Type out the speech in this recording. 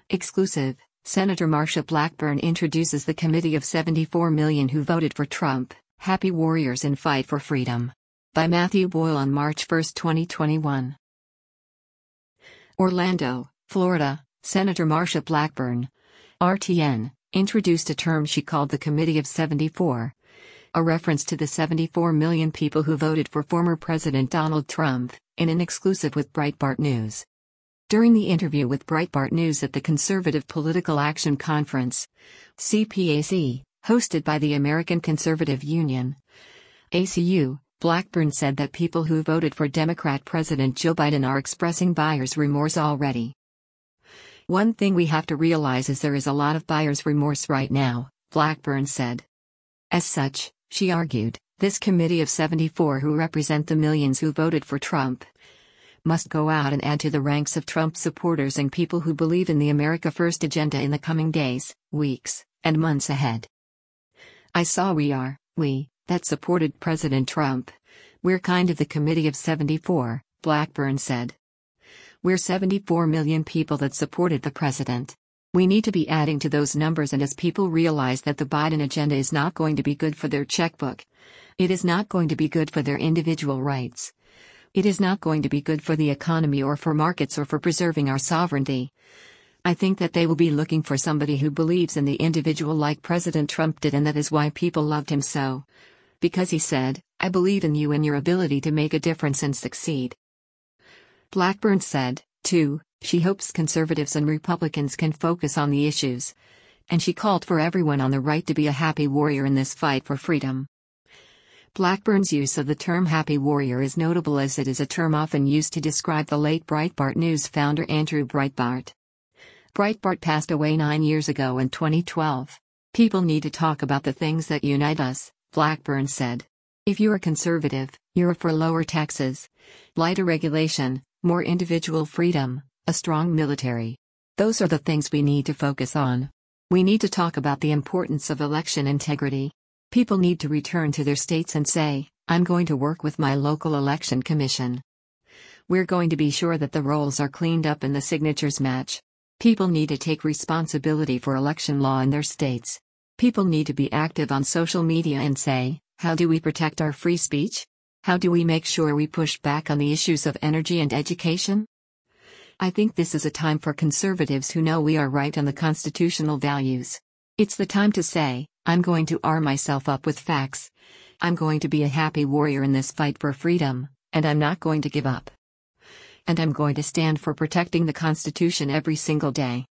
Exclusive: Senator Marsha Blackburn introduces the Committee of 74 Million who voted for Trump, Happy Warriors in Fight for Freedom. By Matthew Boyle on March 1, 2021. Orlando, Florida, Senator Marsha Blackburn, RTN, introduced a term she called the Committee of 74, a reference to the 74 million people who voted for former President Donald Trump, in an exclusive with Breitbart News. During the interview with Breitbart News at the Conservative Political Action Conference, CPAC, hosted by the American Conservative Union, ACU, Blackburn said that people who voted for Democrat President Joe Biden are expressing buyer's remorse already. "One thing we have to realize is there is a lot of buyer's remorse right now," Blackburn said. As such, she argued, this Committee of 74 who represent the millions who voted for Trump must go out and add to the ranks of Trump supporters and people who believe in the America First agenda in the coming days, weeks, and months ahead. "I saw we that supported President Trump. We're kind of the Committee of 74, Blackburn said. "We're 74 million people that supported the president. We need to be adding to those numbers, and as people realize that the Biden agenda is not going to be good for their checkbook, it is not going to be good for their individual rights, it is not going to be good for the economy or for markets or for preserving our sovereignty, I think that they will be looking for somebody who believes in the individual like President Trump did, and that is why people loved him so. Because he said, 'I believe in you and your ability to make a difference and succeed.'" Blackburn said, too, she hopes conservatives and Republicans can focus on the issues, and she called for everyone on the right to be a happy warrior in this fight for freedom. Blackburn's use of the term happy warrior is notable, as it is a term often used to describe the late Breitbart News founder Andrew Breitbart. Breitbart passed away 9 years ago in 2012. "People need to talk about the things that unite us," Blackburn said. "If you're a conservative, you're for lower taxes, lighter regulation, more individual freedom, a strong military. Those are the things we need to focus on. We need to talk about the importance of election integrity. People need to return to their states and say, 'I'm going to work with my local election commission. We're going to be sure that the rolls are cleaned up and the signatures match.' People need to take responsibility for election law in their states. People need to be active on social media and say, 'How do we protect our free speech? How do we make sure we push back on the issues of energy and education?' I think this is a time for conservatives who know we are right on the constitutional values. It's the time to say, 'I'm going to arm myself up with facts. I'm going to be a happy warrior in this fight for freedom, and I'm not going to give up. And I'm going to stand for protecting the Constitution every single day.'"